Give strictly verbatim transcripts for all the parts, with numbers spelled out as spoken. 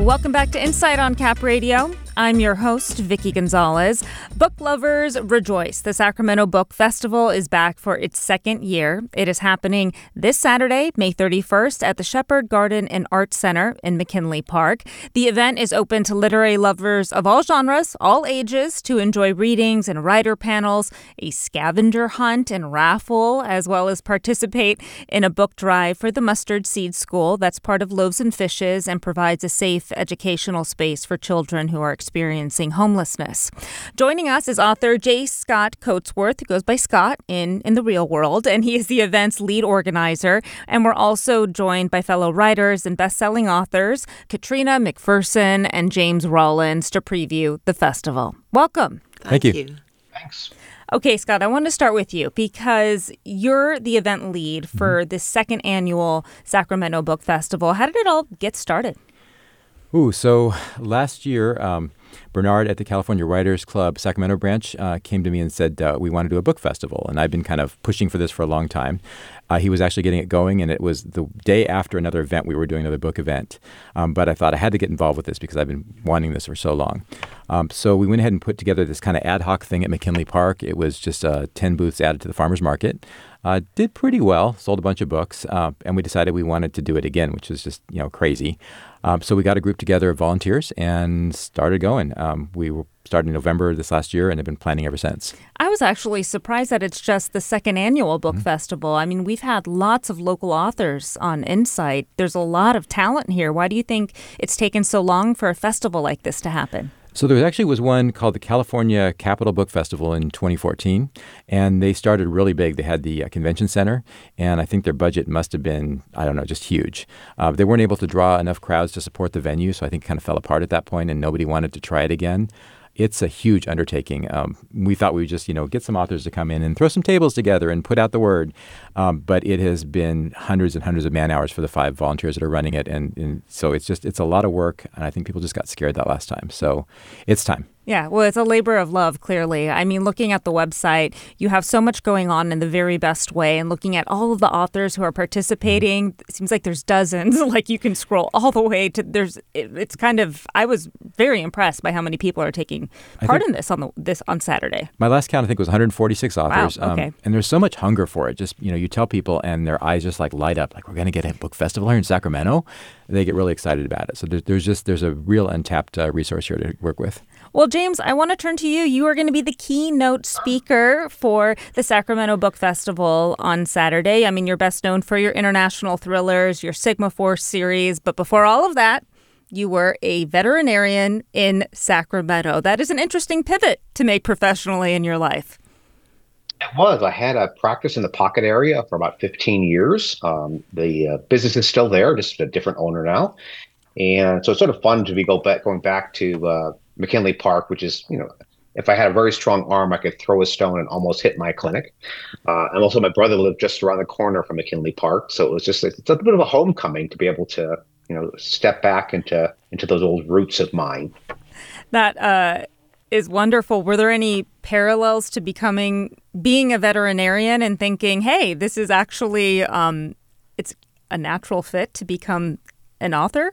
Welcome back to Insight on Cap Radio. I'm your host, Vicky Gonzalez. Book lovers rejoice. The Sacramento Book Festival is back for its second year. It is happening this Saturday, May thirty-first, at the Shepherd Garden and Arts Center in McKinley Park. The event is open to literary lovers of all genres, all ages, to enjoy readings and writer panels, a scavenger hunt and raffle, as well as participate in a book drive for the Mustard Seed School. That's part of Loaves and Fishes and provides a safe educational space for children who are experiencing homelessness. Joining us is author J. Scott Coatsworth, who goes by Scott in, in the real world, and he is the event's lead organizer. And we're also joined by fellow writers and best-selling authors Katrina McPherson and James Rollins to preview the festival. Welcome. Thank, Thank you. you. Thanks. Okay, Scott, I want to start with you because you're the event lead for mm-hmm. this second annual Sacramento Book Festival. How did it all get started? Ooh, so last year, um, Bernard at the California Writers Club Sacramento branch uh, came to me and said uh, we want to do a book festival. And I've been kind of pushing for this for a long time. Uh, he was actually getting it going, and it was the day after another event. We were doing another book event. Um, but I thought I had to get involved with this because I've been wanting this for so long. Um, so we went ahead and put together this kind of ad hoc thing at McKinley Park. It was just uh, ten booths added to the farmer's market. Uh, did pretty well, sold a bunch of books, uh, and we decided we wanted to do it again, which was just, you know, crazy. Um, so we got a group together of volunteers and started going. Um, we were started in November this last year and have been planning ever since. I was actually surprised that it's just the second annual book mm-hmm. festival. I mean, we've had lots of local authors on Insight. There's a lot of talent here. Why do you think it's taken so long for a festival like this to happen? So there actually was one called the California Capital Book Festival in twenty fourteen, and they started really big. They had the uh, convention center, and I think their budget must have been, I don't know, just huge. Uh, they weren't able to draw enough crowds to support the venue, so I think it kind of fell apart at that point, and nobody wanted to try it again. It's a huge undertaking. Um, we thought we would just, you know, get some authors to come in and throw some tables together and put out the word. Um, but it has been hundreds and hundreds of man hours for the five volunteers that are running it. And, and so it's just, it's a lot of work. And I think people just got scared that last time. So it's time. Yeah, well, it's a labor of love, clearly. I mean, looking at the website, you have so much going on in the very best way. And looking at all of the authors who are participating, it seems like there's dozens. Like you can scroll all the way to there's. It, it's kind of. I was very impressed by how many people are taking part in this on the this on Saturday. My last count, I think, was one hundred forty-six authors. Wow, okay. Um, and there's so much hunger for it. Just, you know, you tell people and their eyes just like light up. Like, we're going to get a book festival here in Sacramento. They get really excited about it. So there's, there's just there's a real untapped uh, resource here to work with. Well, James, I want to turn to you. You are going to be the keynote speaker for the Sacramento Book Festival on Saturday. I mean, you're best known for your international thrillers, your Sigma Force series. But before all of that, you were a veterinarian in Sacramento. That is an interesting pivot to make professionally in your life. It was. I had a practice in the Pocket area for about fifteen years. Um, the uh, business is still there, just a different owner now. And so it's sort of fun to be go back, going back to uh, McKinley Park, which is, you know, if I had a very strong arm, I could throw a stone and almost hit my clinic. Uh, and also my brother lived just around the corner from McKinley Park. So it was just, it's a bit of a homecoming to be able to, you know, step back into, into those old roots of mine. That uh, is wonderful. Were there any parallels to becoming, being a veterinarian and thinking, hey, this is actually, um, it's a natural fit to become an author?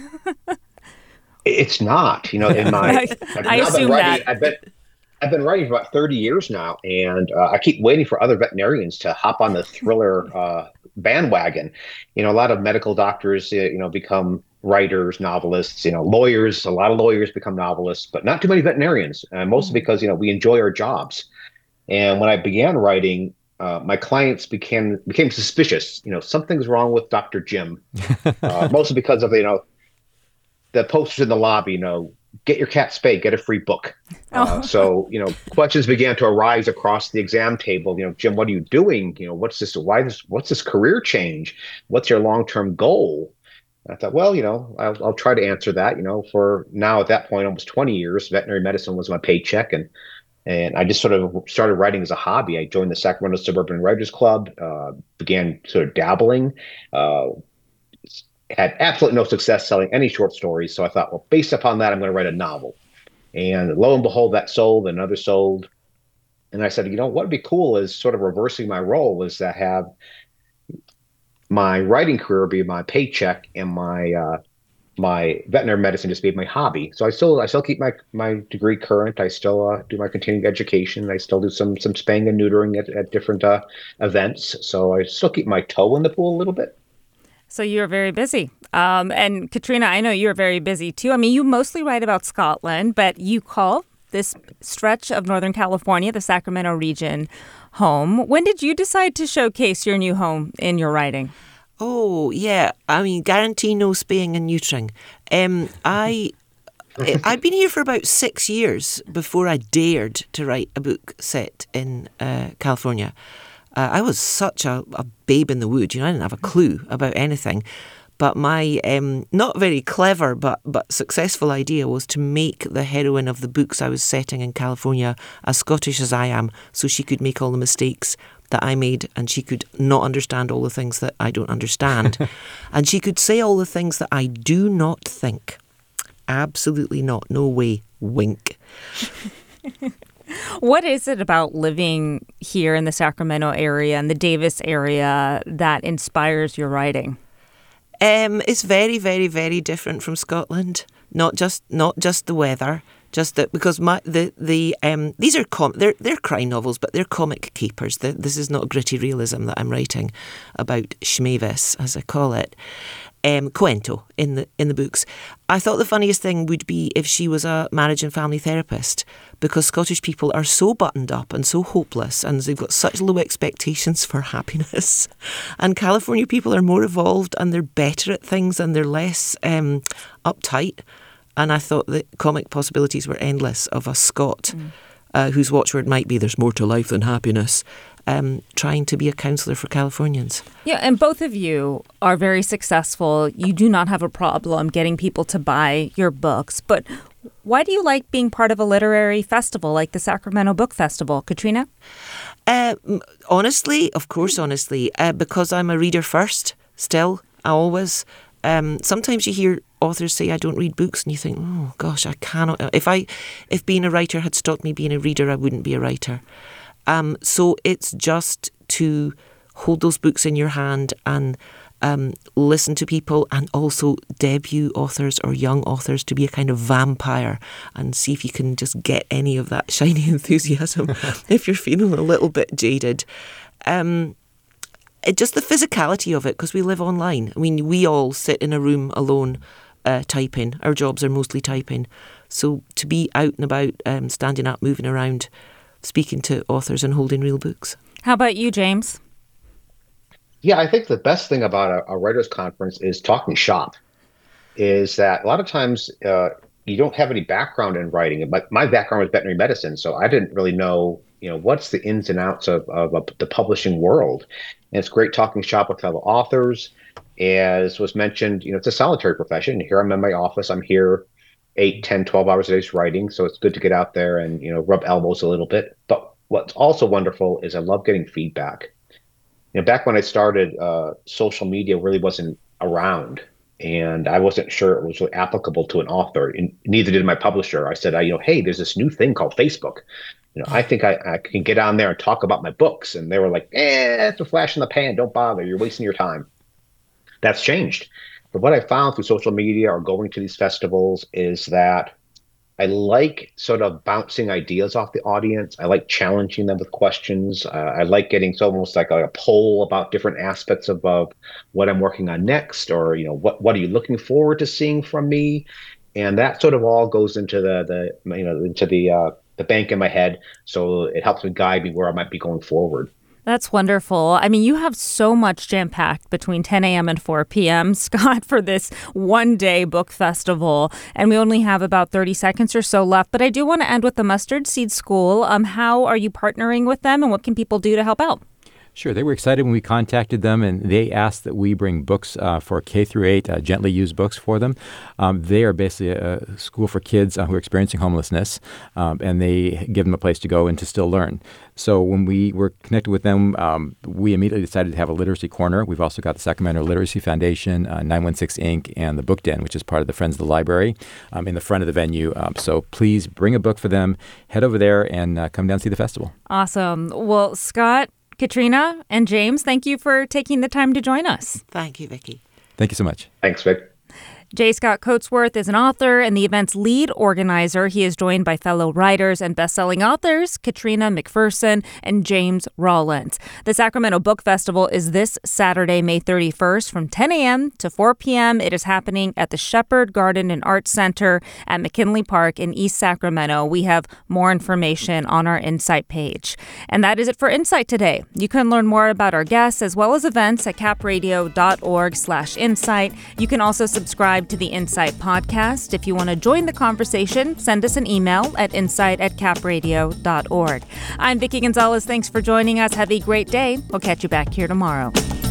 It's not, you know, in my, I've I assume been writing, that. I've been, I've been writing for about thirty years now, and uh, I keep waiting for other veterinarians to hop on the thriller uh, bandwagon. You know, a lot of medical doctors, uh, you know, become writers, novelists, you know, lawyers, a lot of lawyers become novelists, but not too many veterinarians, uh, mostly because, you know, we enjoy our jobs. And when I began writing, uh, my clients became became suspicious. You know, something's wrong with Doctor Jim, uh, mostly because of, you know, the posters in the lobby, you know, get your cat spayed, get a free book. Uh, so, you know, questions began to arise across the exam table. You know, Jim, what are you doing? You know, what's this? Why this? What's this career change? What's your long-term goal? And I thought, well, you know, I'll, I'll try to answer that. You know, for now at that point, almost twenty years, veterinary medicine was my paycheck, and and I just sort of started writing as a hobby. I joined the Sacramento Suburban Writers Club, uh, began sort of dabbling. Uh, had absolutely no success selling any short stories. So I thought, well, based upon that, I'm going to write a novel. And lo and behold, that sold, another sold. And I said, you know, what would be cool is sort of reversing my role is to have my writing career be my paycheck and my uh, my veterinary medicine just became my hobby. So I still I still keep my my degree current. I still uh, do my continuing education. I still do some some spaying and neutering at, at different uh, events. So I still keep my toe in the pool a little bit. So you're very busy. Um, and Katrina, I know you're very busy too. I mean, you mostly write about Scotland, but you call this stretch of Northern California, the Sacramento region, home. When did you decide to showcase your new home in your writing? Oh, yeah. I mean, guarantee no spaying and neutering. Um, I, I'd been here for about six years before I dared to write a book set in uh, California. Uh, I was such a, a babe in the wood, you know, I didn't have a clue about anything. But my um, not very clever but, but successful idea was to make the heroine of the books I was setting in California as Scottish as I am, so she could make all the mistakes that I made, and she could not understand all the things that I don't understand. And she could say all the things that I do not think. Absolutely not. No way. Wink. What is it about living here in the Sacramento area and the Davis area that inspires your writing? Um, it's very, very, very different from Scotland. Not just not just the weather, just that because my the the um these are com they're they're crime novels, but they're comic capers. The, this is not gritty realism that I'm writing about Schmavis, as I call it. Um, Cuento in the in the books. I thought the funniest thing would be if she was a marriage and family therapist, because Scottish people are so buttoned up and so hopeless, and they've got such low expectations for happiness. And California people are more evolved and they're better at things and they're less um, uptight. And I thought the comic possibilities were endless of a Scot mm. uh, whose watchword might be "There's more to life than happiness." Um, trying to be a counsellor for Californians. Yeah, and both of you are very successful. You do not have a problem getting people to buy your books. But why do you like being part of a literary festival like the Sacramento Book Festival, Katrina? Uh, honestly, of course, honestly, uh, because I'm a reader first, still, I always. Um, sometimes you hear authors say, I don't read books, and you think, oh, gosh, I cannot. If I, if being a writer had stopped me being a reader, I wouldn't be a writer. Um, so it's just to hold those books in your hand and um, listen to people, and also debut authors or young authors, to be a kind of vampire and see if you can just get any of that shiny enthusiasm if you're feeling a little bit jaded. Um, it, just the physicality of it, because we live online. I mean, we all sit in a room alone uh, typing. Our jobs are mostly typing. So to be out and about, um, standing up, moving around, speaking to authors and holding real books. How about you, James? Yeah, I think the best thing about a, a writers' conference is talking shop. Is that a lot of times uh, you don't have any background in writing. But my background was veterinary medicine, so I didn't really know, you know, what's the ins and outs of, of, of the publishing world. And it's great talking shop with fellow authors. As was mentioned, you know, it's a solitary profession. Here I'm in my office. I'm here eight, ten, twelve hours a day writing. So it's good to get out there and, you know, rub elbows a little bit. But what's also wonderful is I love getting feedback. You know, back when I started, uh, social media really wasn't around, and I wasn't sure it was really applicable to an author, and neither did my publisher. I said, I, you know, hey, there's this new thing called Facebook. You know, I think I, I can get on there and talk about my books. And they were like, eh, it's a flash in the pan. Don't bother. You're wasting your time. That's changed. But what I found through social media or going to these festivals is that I like sort of bouncing ideas off the audience. I like challenging them with questions. Uh, I like getting so almost like a, a poll about different aspects of, of what I'm working on next, or, you know, what what are you looking forward to seeing from me? And that sort of all goes into the the you know into the uh, the bank in my head. So it helps me guide me where I might be going forward. That's wonderful. I mean, you have so much jam-packed between ten a.m. and four p.m., Scott, for this one-day book festival. And we only have about thirty seconds or so left. But I do want to end with the Mustard Seed School. Um, how are you partnering with them, and what can people do to help out? Sure. They were excited when we contacted them, and they asked that we bring books uh, for K through eight, uh, gently used books for them. Um, they are basically a school for kids uh, who are experiencing homelessness, um, and they give them a place to go and to still learn. So when we were connected with them, um, we immediately decided to have a literacy corner. We've also got the Sacramento Literacy Foundation, uh, nine one six Incorporated, and the Book Den, which is part of the Friends of the Library, um, in the front of the venue. Um, so please bring a book for them, head over there, and uh, come down and see the festival. Awesome. Well, Scott, Katrina, and James, thank you for taking the time to join us. Thank you, Vicki. Thank you so much. Thanks, Vic. J. Scott Coatsworth is an author and the event's lead organizer. He is joined by fellow writers and best-selling authors Katrina McPherson and James Rollins. The Sacramento Book Festival is this Saturday, May thirty-first from ten a.m. to four p.m. It is happening at the Shepherd Garden and Arts Center at McKinley Park in East Sacramento. We have more information on our Insight page. And that is it for Insight today. You can learn more about our guests as well as events at capradio.org slash insight. You can also subscribe to the Insight podcast. If you want to join the conversation, send us an email at insight at capradio dot org. I'm Vicki Gonzalez. Thanks for joining us. Have a great day. We'll catch you back here tomorrow.